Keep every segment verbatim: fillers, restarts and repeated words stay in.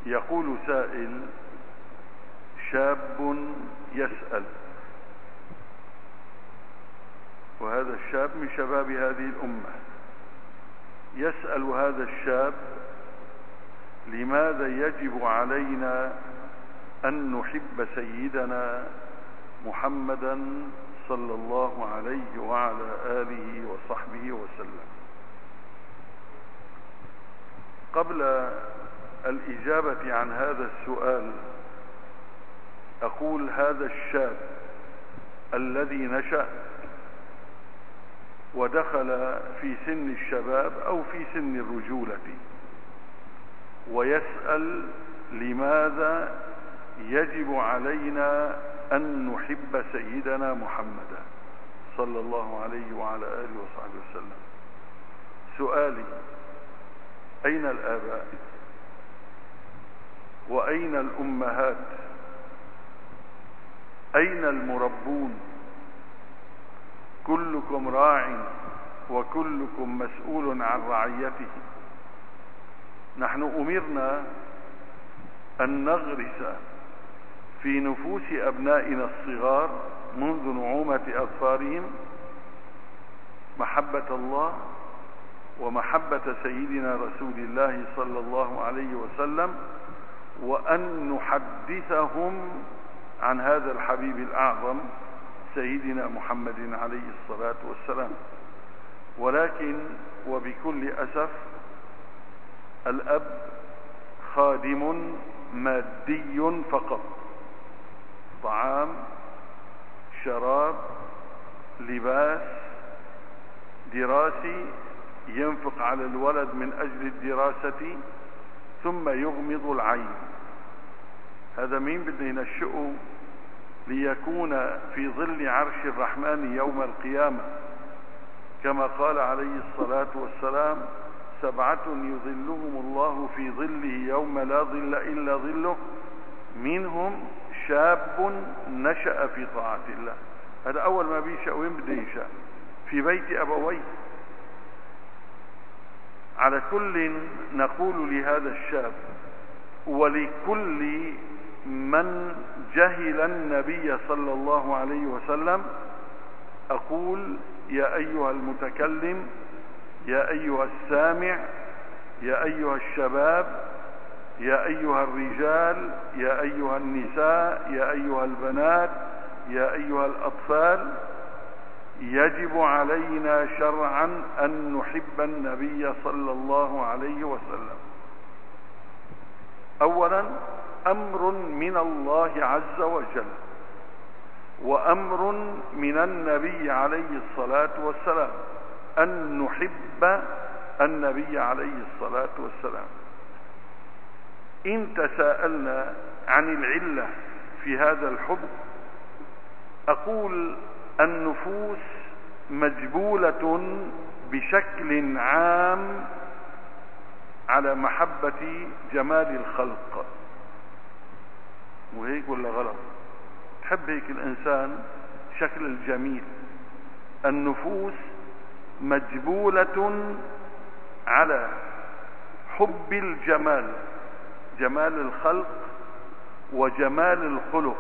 يقول سائل: شاب يسأل، وهذا الشاب من شباب هذه الأمة، يسأل هذا الشاب: لماذا يجب علينا أن نحب سيدنا محمدا صلى الله عليه وعلى آله وصحبه وسلم؟ قبل الإجابة عن هذا السؤال أقول: هذا الشاب الذي نشأ ودخل في سن الشباب أو في سن الرجولة ويسأل لماذا يجب علينا أن نحب سيدنا محمدا صلى الله عليه وعلى آله وصحبه وسلم، سؤالي: أين الآباء وأين الأمهات؟ أين المربون؟ كلكم راع وكلكم مسؤول عن رعيته. نحن أمرنا أن نغرس في نفوس أبنائنا الصغار منذ نعومة أظفارهم محبة الله ومحبة سيدنا رسول الله صلى الله عليه وسلم، وأن نحدثهم عن هذا الحبيب الأعظم سيدنا محمد عليه الصلاة والسلام. ولكن وبكل أسف الأب خادم مادي فقط، طعام، شراب، لباس، دراسي، ينفق على الولد من أجل الدراسة ثم يغمض العين. هذا مين بده ينشئه ليكون في ظل عرش الرحمن يوم القيامة، كما قال عليه الصلاة والسلام: سبعة يظلهم الله في ظله يوم لا ظل إلا ظله، منهم شاب نشأ في طاعة الله. هذا أول ما بيشأ. وين بده ينشأ؟ في بيت أبويه. على كل نقول لهذا الشاب ولكل من جهل النبي صلى الله عليه وسلم أقول: يا أيها المتكلم، يا أيها السامع، يا أيها الشباب، يا أيها الرجال، يا أيها النساء، يا أيها البنات، يا أيها الأطفال، يجب علينا شرعا أن نحب النبي صلى الله عليه وسلم. أولا أمر من الله عز وجل، وأمر من النبي عليه الصلاة والسلام أن نحب النبي عليه الصلاة والسلام. إن تساءلنا عن العلة في هذا الحب أقول: النفوس مجبولة بشكل عام على محبة جمال الخلق. وهيك ولا غلط؟ تحب هيك الإنسان شكل الجميل. النفوس مجبولة على حب الجمال، جمال الخلق وجمال الخلق،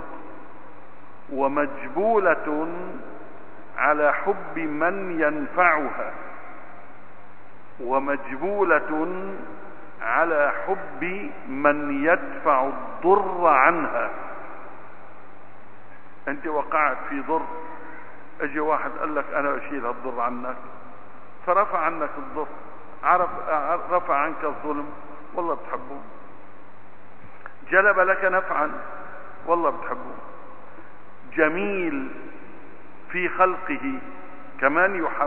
ومجبولة على حب من ينفعها، ومجبولة على حب من يدفع الضر عنها. انت وقعت في ضر، اجي واحد قال لك انا اشيل هالضر عنك، فرفع عنك الضر، عرف رفع عنك الظلم، والله بتحبه. جلب لك نفعا، والله بتحبه. جميل في خلقه كمان يحب،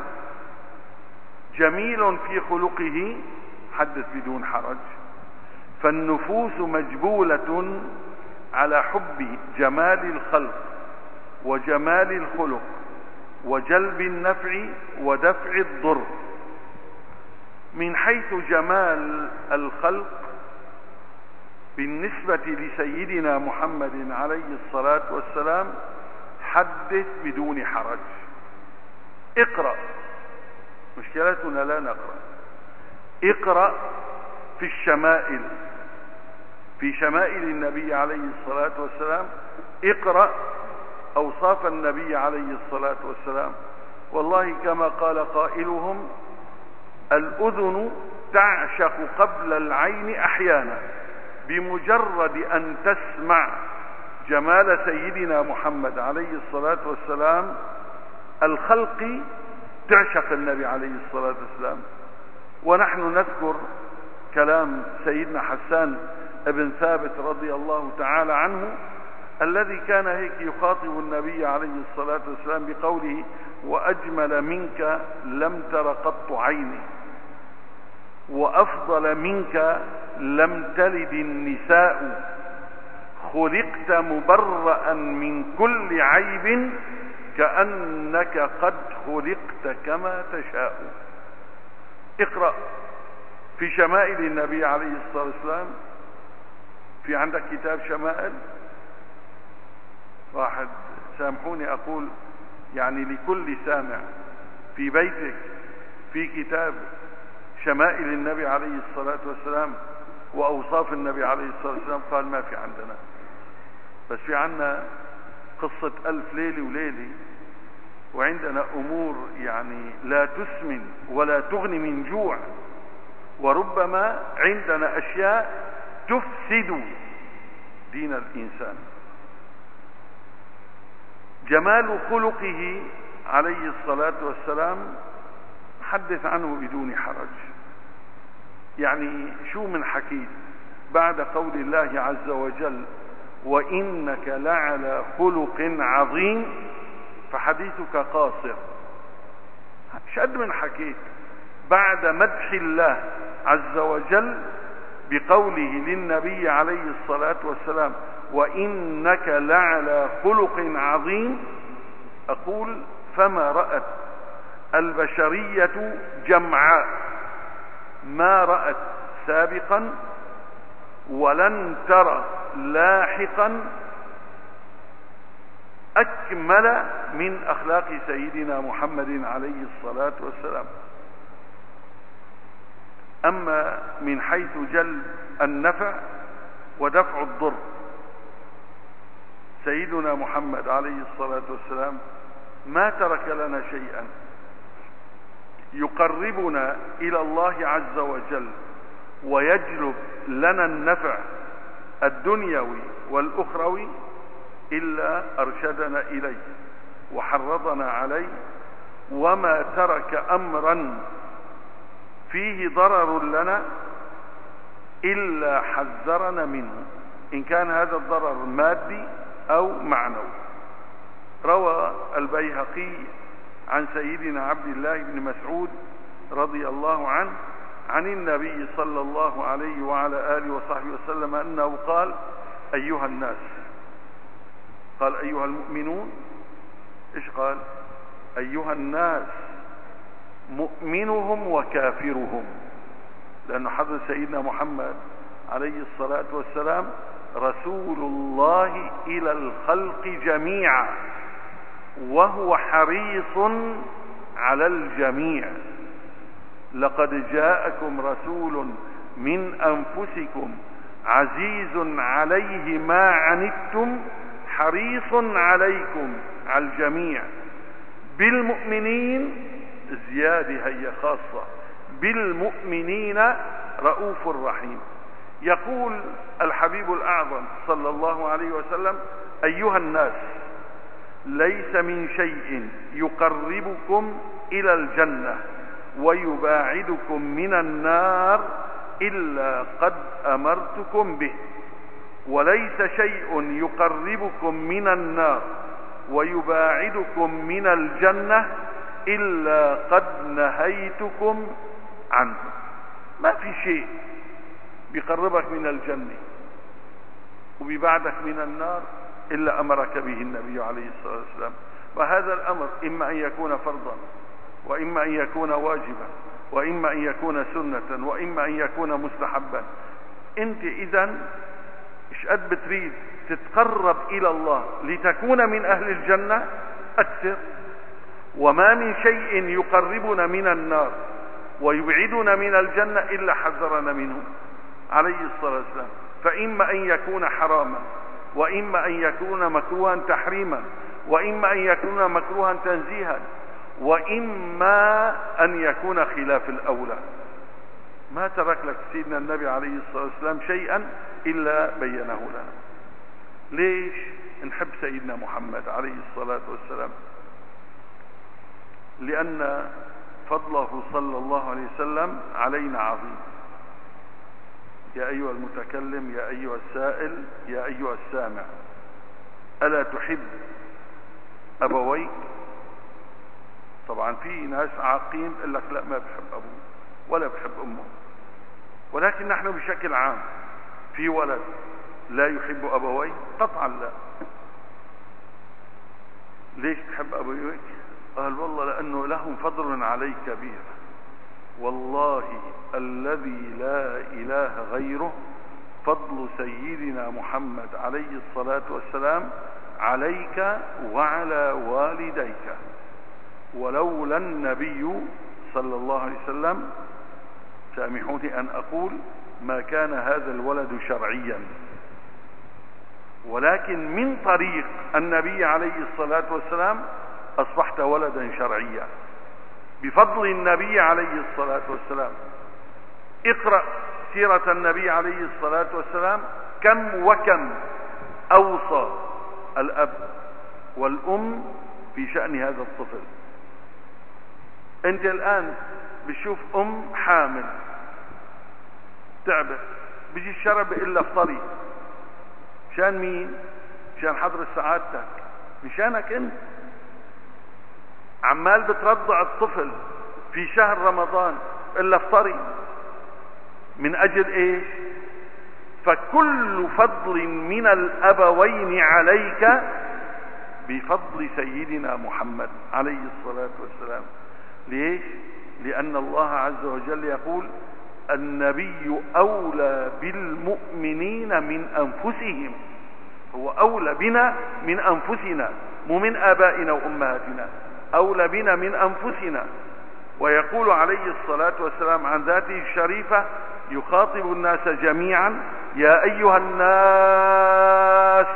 جميل في خلقه حدث بدون حرج. فالنفوس مجبولة على حب جمال الخلق وجمال الخلق وجلب النفع ودفع الضر. من حيث جمال الخلق بالنسبة لسيدنا محمد عليه الصلاة والسلام حدث بدون حرج. اقرأ، مشكلتنا لا نقرأ. اقرأ في الشمائل في شمائل النبي عليه الصلاة والسلام اقرأ أوصاف النبي عليه الصلاة والسلام. والله كما قال قائلهم: الأذن تعشق قبل العين أحيانا. بمجرد أن تسمع جمال سيدنا محمد عليه الصلاة والسلام الخلق تعشق النبي عليه الصلاة والسلام. ونحن نذكر كلام سيدنا حسان ابن ثابت رضي الله تعالى عنه، الذي كان هيك يخاطب النبي عليه الصلاة والسلام بقوله: وأجمل منك لم تر قط عيني، وأفضل منك لم تلد النساء، خلقت مبرأ من كل عيب، كأنك قد خلقت كما تشاء. اقرأ في شمائل النبي عليه الصلاة والسلام. في عندك كتاب شمائل؟ واحد سامحوني أقول يعني لكل سامع في بيتك في كتاب شمائل النبي عليه الصلاة والسلام وأوصاف النبي عليه الصلاة والسلام؟ قال ما في عندنا، بس في عندنا قصة ألف ليلة وليلة، وعندنا أمور يعني لا تسمن ولا تغني من جوع، وربما عندنا أشياء تفسد دين الإنسان. جمال خلقه عليه الصلاة والسلام حدث عنه بدون حرج. يعني شو من حكيت بعد قول الله عز وجل: وإنك لعلى خلق عظيم، فحديثك قاصر. شد من حكيت بعد مدح الله عز وجل بقوله للنبي عليه الصلاة والسلام: وإنك لعلى خلق عظيم، أقول: فما رأت البشرية جمعاء ما رأت سابقا ولن ترى لاحقا أكمل من أخلاق سيدنا محمد عليه الصلاة والسلام. أما من حيث جلب النفع ودفع الضر، سيدنا محمد عليه الصلاة والسلام ما ترك لنا شيئا يقربنا إلى الله عز وجل ويجلب لنا النفع الدنيوي والأخروي إلا أرشدنا إليه وحرضنا عليه، وما ترك أمرا فيه ضرر لنا إلا حذرنا منه، إن كان هذا الضرر مادي أو معنوي. روى البيهقي عن سيدنا عبد الله بن مسعود رضي الله عنه عن النبي صلى الله عليه وعلى آله وصحبه وسلم أنه قال: أيها الناس، قال أيها المؤمنون، إيش قال؟ أيها الناس، مؤمنهم وكافرهم، لأن حضرة سيدنا محمد عليه الصلاة والسلام رسول الله إلى الخلق جميعا، وهو حريص على الجميع. لقد جاءكم رسول من أنفسكم عزيز عليه ما عنتم حريص عليكم على الجميع بالمؤمنين، زيادة هي خاصة، بالمؤمنين رؤوف رحيم. يقول الحبيب الأعظم صلى الله عليه وسلم: أيها الناس، ليس من شيء يقربكم إلى الجنة ويباعدكم من النار إلا قد أمرتكم به، وليس شيء يقربكم من النار ويباعدكم من الجنة إلا قد نهيتكم عنه. ما في شيء بيقربك من الجنة وبيبعدك من النار إلا أمرك به النبي عليه الصلاة والسلام. وهذا الأمر إما أن يكون فرضا، وإما أن يكون واجبا، وإما أن يكون سنة، وإما أن يكون مستحبا. أنت إذن إيش قد بتريد تتقرب إلى الله لتكون من أهل الجنة أكثر. وما من شيء يقربنا من النار ويبعدنا من الجنة إلا حذرنا منه عليه الصلاة والسلام. فإما أن يكون حراما، وإما أن يكون مكروها تحريما، وإما أن يكون مكروها تنزيها، وإما أن يكون خلاف الأولى. ما ترك لك سيدنا النبي عليه الصلاة والسلام شيئا إلا بينه لنا. ليش نحب سيدنا محمد عليه الصلاة والسلام؟ لأن فضله صلى الله عليه وسلم علينا عظيم. يا أيها المتكلم، يا أيها السائل، يا أيها السامع، ألا تحب أبويك؟ طبعا في ناس عاقين يقول لك لا، ما بحب أبوه ولا بحب أمه، ولكن نحن بشكل عام في ولد لا يحب أبويه؟ قطعا لا. ليش تحب أبويك؟ قال والله لأنه لهم فضل عليك كبير، والله الذي لا إله غيره فضل سيدنا محمد عليه الصلاة والسلام عليك وعلى والديك، ولولا النبي صلى الله عليه وسلم سامحوني أن أقول ما كان هذا الولد شرعيا، ولكن من طريق النبي عليه الصلاة والسلام أصبحت ولدا شرعيا بفضل النبي عليه الصلاة والسلام. اقرأ سيرة النبي عليه الصلاة والسلام، كم وكم أوصى الأب والأم في شأن هذا الطفل. أنت الآن بتشوف أم حامل تعبت، بيجي الشرب إلا افطري. شان مين؟ شان حضرة سعادتك، مشانك أنت. عمال بترضع الطفل في شهر رمضان إلا افطري، من أجل إيش؟ فكل فضل من الأبوين عليك بفضل سيدنا محمد عليه الصلاة والسلام. ليش؟ لأن الله عز وجل يقول النبي أولى بالمؤمنين من أنفسهم. هو أولى بنا من أنفسنا، مو من آبائنا وأمهاتنا، أولى بنا من أنفسنا. ويقول عليه الصلاة والسلام عن ذاته الشريفة يخاطب الناس جميعا: يا أيها الناس،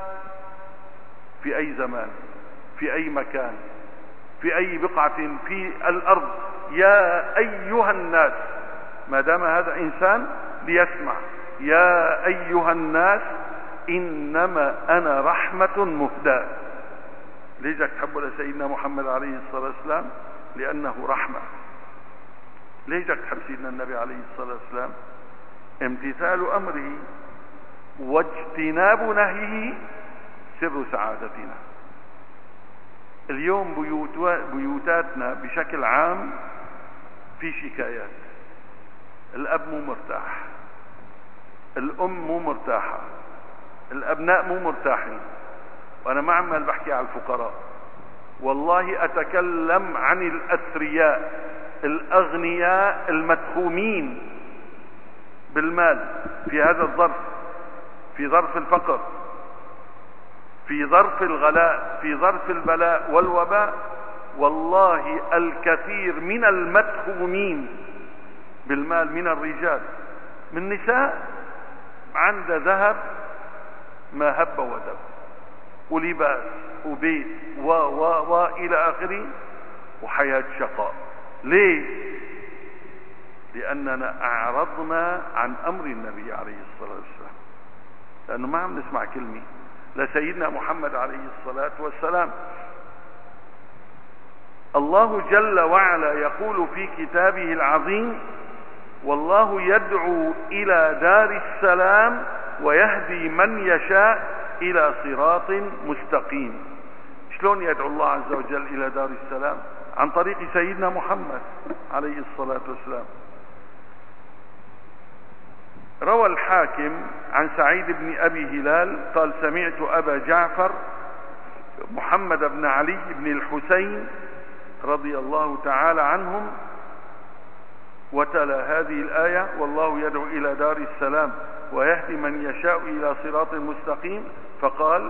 في أي زمان، في أي مكان، في أي بقعة في الأرض، يا أيها الناس، ما دام هذا إنسان ليسمع. يا أيها الناس إنما أنا رحمة مهداة. ليش تحبوا لسيدنا محمد عليه الصلاة والسلام؟ لأنه رحمة. ليش تحب سيدنا النبي عليه الصلاة والسلام؟ امتثال أمره واجتناب نهيه سر سعادتنا. اليوم بيوتاتنا بشكل عام في شكايات، الأب مو مرتاح، الأم مو مرتاحة، الأبناء مو مرتاحين. وأنا ما عمال بحكي على الفقراء، والله أتكلم عن الأثرياء الأغنياء المدخومين بالمال في هذا الظرف، في ظرف الفقر، في ظرف الغلاء، في ظرف البلاء والوباء. والله الكثير من المدخومين بالمال من الرجال، من نساء عند ذهب ما هب ودب، ولباس وبيت و و و إلى آخره، وحياة شقاء. ليه؟ لأننا أعرضنا عن أمر النبي عليه الصلاة والسلام، لأنه ما عم نسمع كلمة لسيدنا محمد عليه الصلاة والسلام. الله جل وعلا يقول في كتابه العظيم: والله يدعو إلى دار السلام ويهدي من يشاء إلى صراط مستقيم. شلون يدعو الله عز وجل إلى دار السلام؟ عن طريق سيدنا محمد عليه الصلاة والسلام. روى الحاكم عن سعيد بن أبي هلال قال: سمعت أبا جعفر محمد بن علي بن الحسين رضي الله تعالى عنهم وتلا هذه الآية: والله يدعو إلى دار السلام ويهدي من يشاء إلى صراط مستقيم. فقال: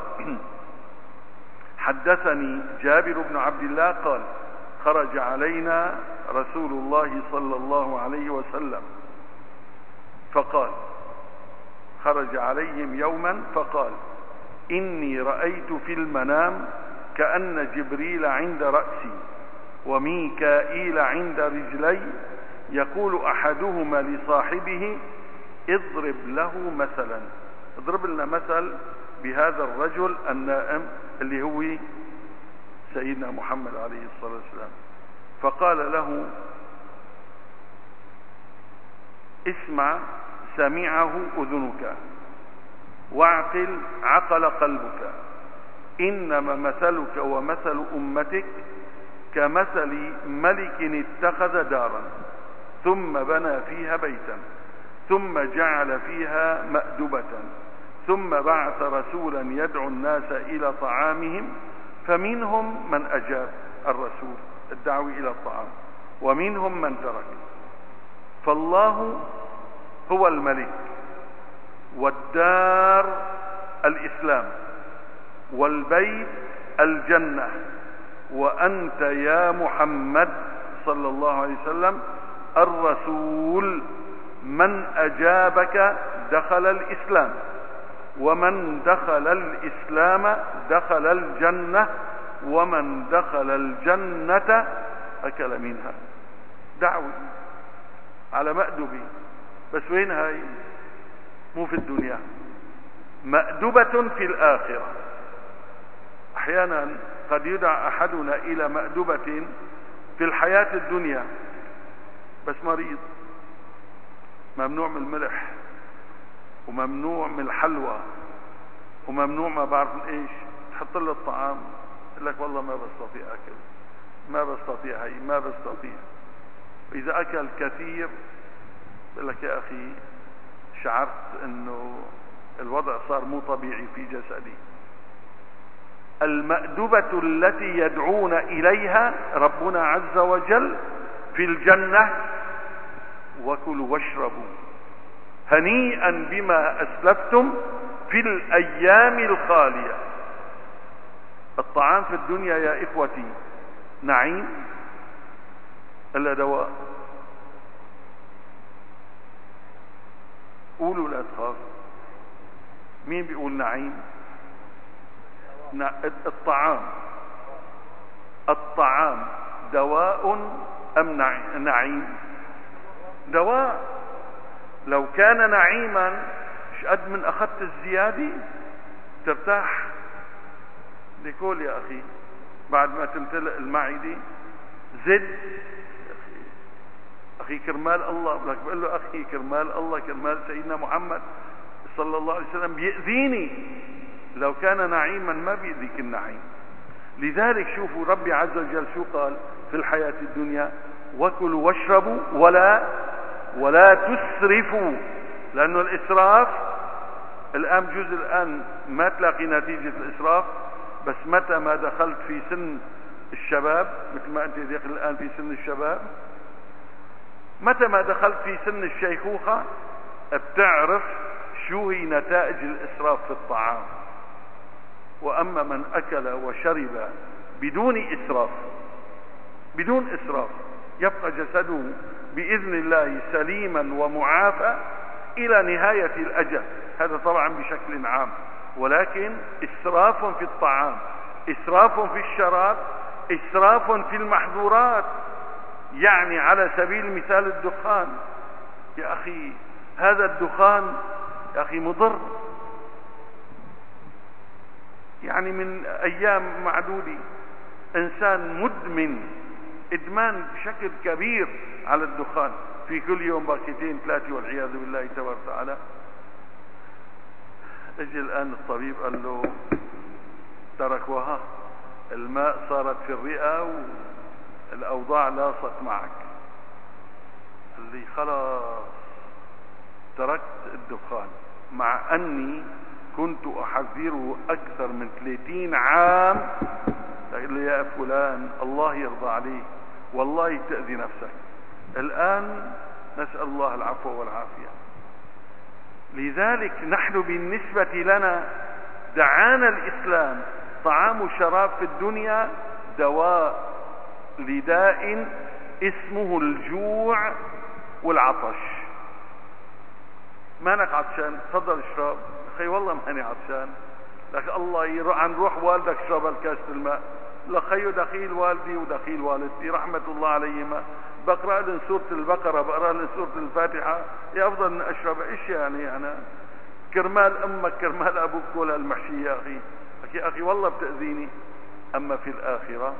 حدثني جابر بن عبد الله قال: خرج علينا رسول الله صلى الله عليه وسلم فقال: خرج عليهم يوما فقال: إني رأيت في المنام كأن جبريل عند رأسي وميكائيل عند رجلي، يقول أحدهما لصاحبه: اضرب له مثلا، اضرب لنا مثل بهذا الرجل النائم اللي هو سيدنا محمد عليه الصلاة والسلام. فقال له: اسمع سمعه أذنك، واعقل عقل قلبك، إنما مثلك ومثل أمتك كمثل ملك اتخذ دارا ثم بنى فيها بيتا ثم جعل فيها مأدبة ثم بعث رسولا يدعو الناس إلى طعامهم، فمنهم من أجاب الرسول الدعوة إلى الطعام ومنهم من ترك. فالله هو الملك، والدار الإسلام، والبيت الجنة، وأنت يا محمد صلى الله عليه وسلم الرسول، من أجابك دخل الإسلام، ومن دخل الإسلام دخل الجنة، ومن دخل الجنة أكل منها. دعوة على مأدبي، بس وين هاي؟ مو في الدنيا، مأدبة في الآخرة. أحيانا قد يدعى أحدنا إلى مأدبة في الحياة الدنيا بس مريض، ممنوع من الملح وممنوع من الحلوى وممنوع ما بعرف ايش، تحط له الطعام يقول لك والله ما بستطيع اكل، ما بستطيع هي، ما بستطيع. اذا اكل كثير يقول لك يا اخي شعرت انه الوضع صار مو طبيعي في جسدي. المأدبة التي يدعون اليها ربنا عز وجل في الجنة: وكلوا واشربوا هنيئا بما أسلفتم في الأيام الخالية. الطعام في الدنيا يا إخوتي نعيم إلا دواء. قولوا لا تخاف. مين بيقول نعيم؟ الطعام الطعام دواء أم نعيم؟ دواء. لو كان نعيما مش قد من أخذت الزيادة ترتاح. ليقول يا أخي بعد ما تمتلئ المعدة زد. أخي, أخي كرمال الله، لك بقول له أخي كرمال الله كرمال سيدنا محمد صلى الله عليه وسلم بيأذيني. لو كان نعيما ما بيأذيك النعيم. لذلك شوفوا ربي عز وجل شو قال في الحياة الدنيا: وكلوا واشربوا ولا ولا تسرفوا. لأنه الإسراف الآن جزء الآن ما تلاقي نتيجة الإسراف، بس متى ما دخلت في سن الشباب، مثل ما أنت داخل الآن في سن الشباب، متى ما دخلت في سن الشيخوخة بتعرف شو هي نتائج الإسراف في الطعام. وأما من أكل وشرب بدون إسراف بدون إسراف يبقى جسده بإذن الله سليما ومعافى إلى نهاية الأجل. هذا طبعا بشكل عام، ولكن إسراف في الطعام، إسراف في الشراب، إسراف في المحظورات. يعني على سبيل المثال الدخان، يا أخي هذا الدخان يا أخي مضر. يعني من أيام معدودة إنسان مدمن إدمان بشكل كبير على الدخان، في كل يوم باكيتين ثلاثة والعياذ بالله تبارك وتعالى. اجي الآن الطبيب قال له تركوها، الماء صارت في الرئة والأوضاع لاصت معك. قال لي خلاص تركت الدخان، مع أني كنت أحذره أكثر من ثلاثين عام. قال لي يا فلان الله يرضى عليك، والله تأذي نفسك. الآن نسأل الله العفو والعافية. لذلك نحن بالنسبة لنا دعانا الإسلام طعام وشراب في الدنيا دواء لداء اسمه الجوع والعطش. مانك عطشان؟ تفضل اشرب. اخي والله ماني عطشان. لك الله يروح عن روح والدك اشرب الكاس الماء. لخيو دخيل والدي ودخيل والدتي رحمة الله عليهما، بقرأ لهم سورة البقرة، بقرأ لهم سورة الفاتحة، يا أفضل من أشرب. إيش يعني أنا كرمال أمك كرمال أبوك كل هالمحشي يا أخي؟ يا أخي والله بتأذيني. أما في الآخرة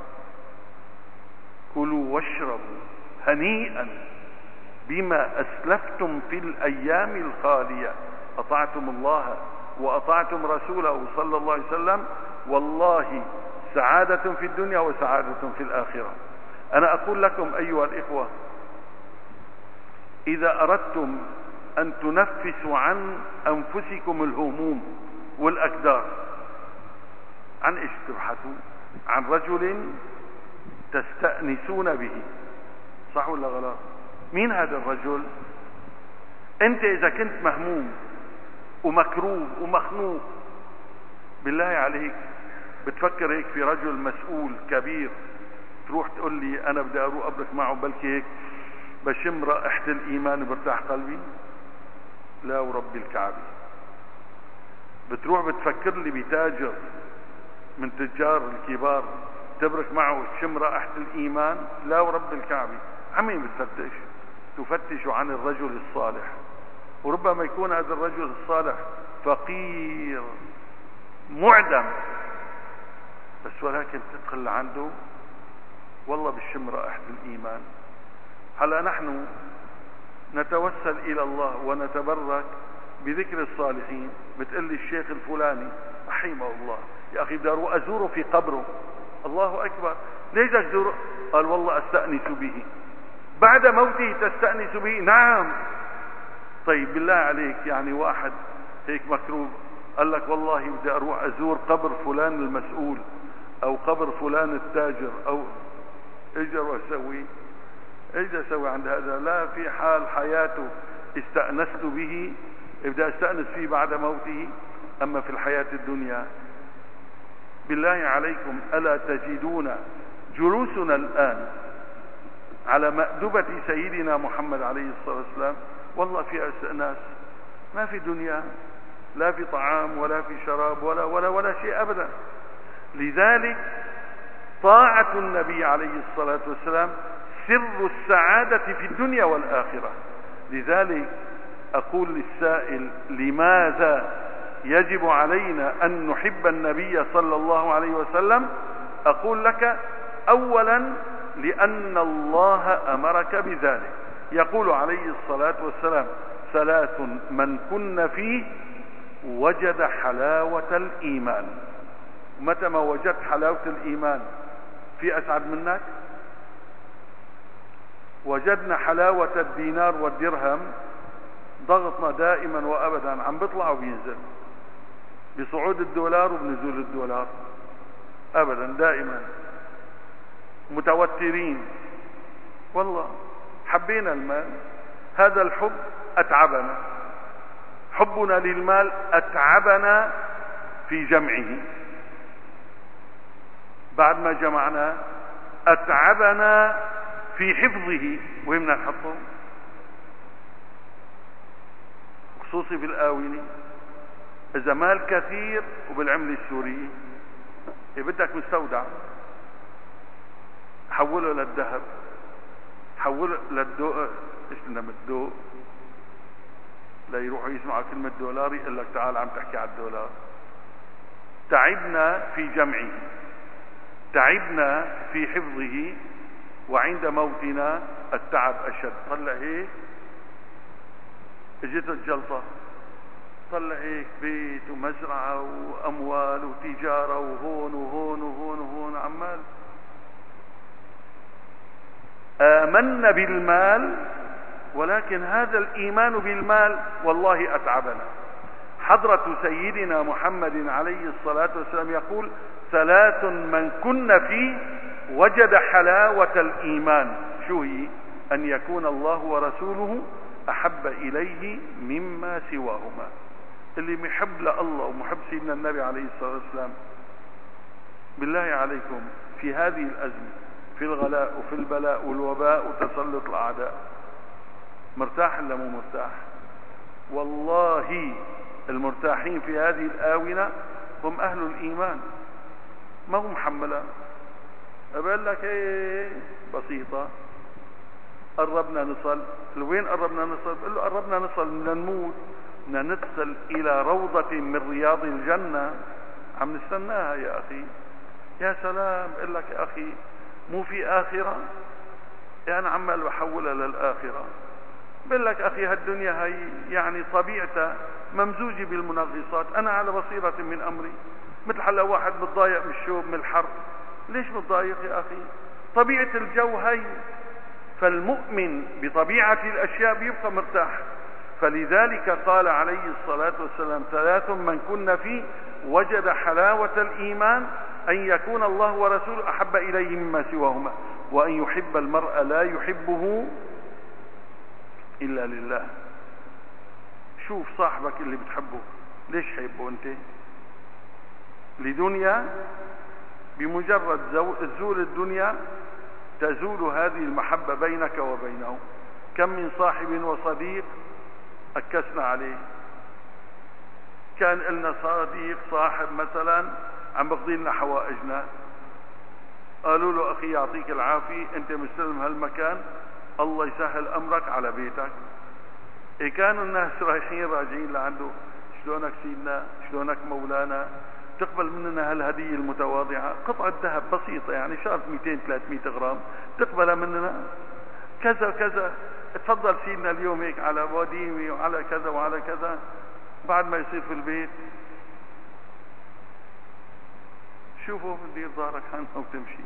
كلوا واشربوا هنيئا بما أسلفتم في الأيام الخالية، أطعتم الله وأطعتم رسوله صلى الله عليه وسلم، والله سعادة في الدنيا وسعادة في الآخرة. أنا أقول لكم أيها الإخوة، إذا أردتم أن تنفسوا عن أنفسكم الهموم والأكدار، عن إيش تبحثوا؟ عن رجل تستأنسون به، صح ولا غلط؟ مين هذا الرجل؟ أنت إذا كنت مهموم ومكروب ومخنوق، بالله عليك بتفكر هيك في رجل مسؤول كبير تروح تقول لي أنا بدي أروح أبرك معه بلكي هيك بشم رائحة الإيمان وبرتاح قلبي؟ لا ورب الكعبة. بتروح بتفكر لي بتاجر من تجار الكبار تبرك معه تشم رائحة الإيمان؟ لا ورب الكعبة. عمين بتفتش؟ تفتش عن الرجل الصالح، وربما يكون هذا الرجل الصالح فقير معدم، بس ولكن تدخل عنده والله بالشم رائحة الإيمان. هلا نحن نتوسل إلى الله ونتبرك بذكر الصالحين. بتقول لي الشيخ الفلاني رحمه الله، يا أخي بدي أروح أزوره في قبره. الله أكبر، ليش بدك تزوره؟ قال والله أستأنس به. بعد موته تستأنس به؟ نعم. طيب بالله عليك، يعني واحد هيك مكروب قال لك والله بدي أروح أزور قبر فلان المسؤول أو قبر فلان التاجر، أو إيش أسوي؟ إيش أسوي عند هذا؟ لا في حال حياته استأنست به بدي أستأنس فيه بعد موته. أما في الحياة الدنيا بالله عليكم، ألا تجدون جلوسنا الآن على مأدبة سيدنا محمد عليه الصلاة والسلام والله في استئناس، ما في دنيا، لا في طعام ولا في شراب ولا ولا ولا شيء أبدا. لذلك طاعة النبي عليه الصلاة والسلام سر السعادة في الدنيا والآخرة. لذلك أقول للسائل لماذا يجب علينا أن نحب النبي صلى الله عليه وسلم؟ أقول لك أولا لأن الله أمرك بذلك. يقول عليه الصلاة والسلام ثلاث من كن فيه وجد حلاوة الإيمان. متى ما وجدت حلاوة الإيمان في أسعد منك؟ وجدنا حلاوة الدينار والدرهم، ضغطنا دائما وأبدا عم بيطلع وبينزل، بصعود الدولار وبنزول الدولار أبدا، دائما متوترين. والله حبينا المال، هذا الحب أتعبنا، حبنا للمال أتعبنا في جمعه، بعد ما جمعنا أتعبنا في حفظه. وين بدنا نحطه؟ خصوصي في الآونة. إذا مال كثير وبالعملة السورية إيه بدك مستودع، حوله للذهب، حوله للدو ايش بدنا بالدو، لا يروحوا يسمعوا كلمة دولار يقول لك تعال عم تحكي على الدولار. تعبنا في جمعه، تعبنا في حفظه، وعند موتنا التعب أشد. طلع هيك اجت الجلطة، طلع هيك بيت ومزرعة وأموال وتجارة وهون وهون وهون وهون عمال. آمنا بالمال، ولكن هذا الإيمان بالمال والله أتعبنا. حضرة سيدنا محمد عليه الصلاة والسلام يقول ثلاث من كن فيه وجد حلاوة الإيمان. شو هي؟ أن يكون الله ورسوله أحب إليه مما سواهما. اللي محب لله ومحب سيدنا النبي عليه الصلاة والسلام، بالله عليكم في هذه الأزمة، في الغلاء وفي البلاء والوباء وتسلط الأعداء، مرتاح ولا مو مرتاح؟ والله المرتاحين في هذه الآونة هم أهل الإيمان، ما هم محملة. أقول لك ايه بسيطة، قربنا نصل. لوين قربنا نصل؟ بقول له قربنا نصل، بدنا نموت، بدنا نتصل إلى روضة من رياض الجنة، عم نستناها يا أخي. يا سلام، بقول لك يا أخي مو في آخرة؟ يعني أنا عمال بحولها للآخرة. بقول لك أخي هالدنيا هي يعني طبيعتها ممزوجة بالمنغصات. أنا على بصيرة من أمري، مثل حلا واحد متضايق من الشوب من الحر، ليش متضايق يا أخي؟ طبيعة الجو هي. فالمؤمن بطبيعة الأشياء بيبقى مرتاح. فلذلك قال عليه الصلاة والسلام: ثلاث من كن فيه وجد حلاوة الإيمان، أن يكون الله ورسوله أحب إليه مما سواهما، وأن يحب المرء لا يحبه إلا لله. شوف صاحبك اللي بتحبه، ليش حبه أنت؟ لدنيا؟ بمجرد زول الدنيا تزول هذه المحبة بينك وبينه. كم من صاحب وصديق أكسنا عليه، كان لنا صديق صاحب مثلا عم بقضي لنا حوائجنا، قالوا له: أخي يعطيك العافية، أنت مستلم هالمكان، الله يسهل أمرك على بيتك. إيه كانوا الناس رايحين راجعين لعنده: شلونك سيدنا، شلونك مولانا، تقبل مننا هالهدية المتواضعة، قطعة ذهب بسيطة يعني شارت مئتين ثلاثمئة غرام، تقبل مننا كذا كذا، تفضل سيدنا اليوم هيك على وديمي وعلى كذا وعلى كذا. بعد ما يصير في البيت شوفوا بتدير ظهرك عنه وتمشي.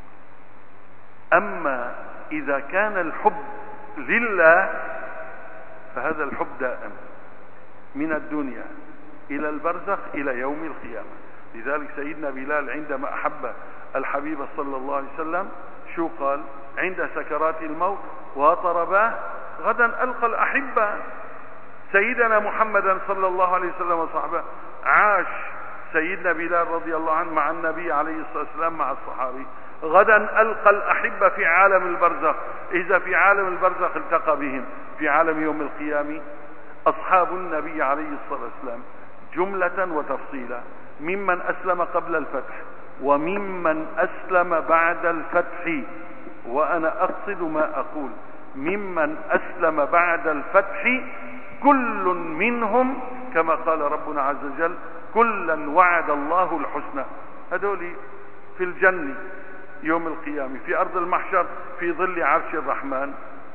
أما إذا كان الحب لله فهذا الحب دائم من الدنيا إلى البرزخ إلى يوم القيامة. لذلك سيدنا بلال عندما أحب الحبيب صلى الله عليه وسلم شو قال عند سكرات الموت: وطرباه غدا ألقى الأحبة. سيدنا محمدا صلى الله عليه وسلم وصحبه عاش سيدنا بلال رضي الله عنه مع النبي عليه الصلاة والسلام مع الصحابي: غدا ألقى الأحبة في عالم البرزخ. إذا في عالم البرزخ التقى بهم في عالم يوم القيامة أصحاب النبي عليه الصلاة والسلام جملة وتفصيلا، ممن أسلم قبل الفتح وممن أسلم بعد الفتح. وأنا أقصد ما أقول: ممن أسلم بعد الفتح كل منهم كما قال ربنا عز وجل: كلا وعد الله الحسنى. هذول في الجنة يوم القيامة في أرض المحشر في ظل عرش الرحمن.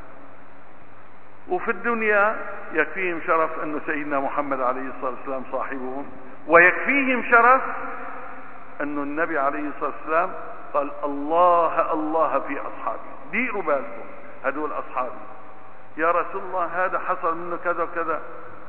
وفي الدنيا يكفيهم شرف أن سيدنا محمد عليه الصلاة والسلام صاحبهم، ويكفيهم شرف أن النبي عليه الصلاة والسلام قال: الله الله في أصحابي. ديروا بالكم هدول أصحابي، يا رسول الله هذا حصل منه كذا وكذا.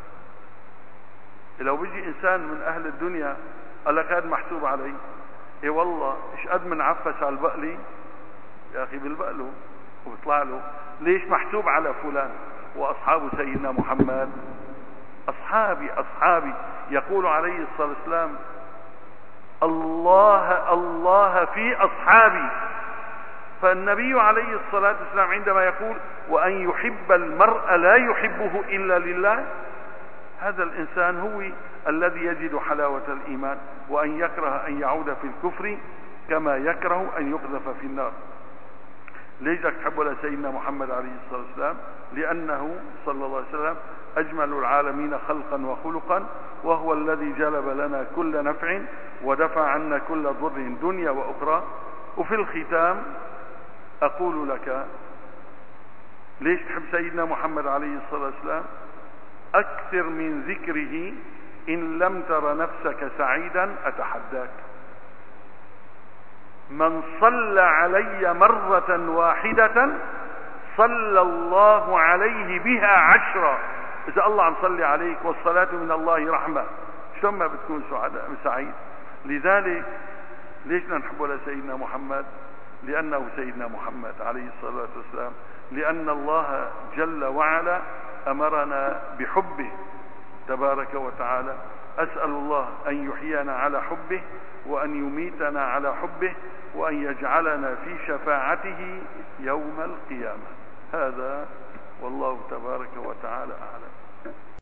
لو بيجي إنسان من أهل الدنيا قال لك هذا محسوب علي، إيه والله إيش قد من عفس على البقلي يا أخي بالبقله وبيطلع له، ليش محسوب على فلان؟ وأصحاب سيدنا محمد أصحابي أصحابي. يقول عليه الصلاة والسلام: الله الله في أصحابي. فالنبي عليه الصلاة والسلام عندما يقول: وأن يحب المرء لا يحبه إلا لله، هذا الإنسان هو الذي يجد حلاوة الإيمان، وأن يكره أن يعود في الكفر كما يكره أن يقذف في النار. ليش بدك تحبوا لسيدنا محمد عليه الصلاة والسلام؟ لأنه صلى الله عليه وسلم أجمل العالمين خلقا وخلقا، وهو الذي جلب لنا كل نفع ودفع عنا كل ضر دنيا وأخرى. وفي الختام أقول لك ليش تحب سيدنا محمد عليه الصلاة والسلام؟ أكثر من ذكره. إن لم تر نفسك سعيدا أتحداك: من صلى علي مرة واحدة صلى الله عليه بها عشرة. إذا الله عم صلي عليك والصلاة من الله رحمة، شلون ما بتكون سعيد؟ لذلك ليش نحب لسيدنا محمد؟ لأنه سيدنا محمد عليه الصلاة والسلام، لأن الله جل وعلا أمرنا بحبه تبارك وتعالى. أسأل الله أن يحيينا على حبه، وأن يميتنا على حبه، وأن يجعلنا في شفاعته يوم القيامة. هذا والله تبارك وتعالى أعلم.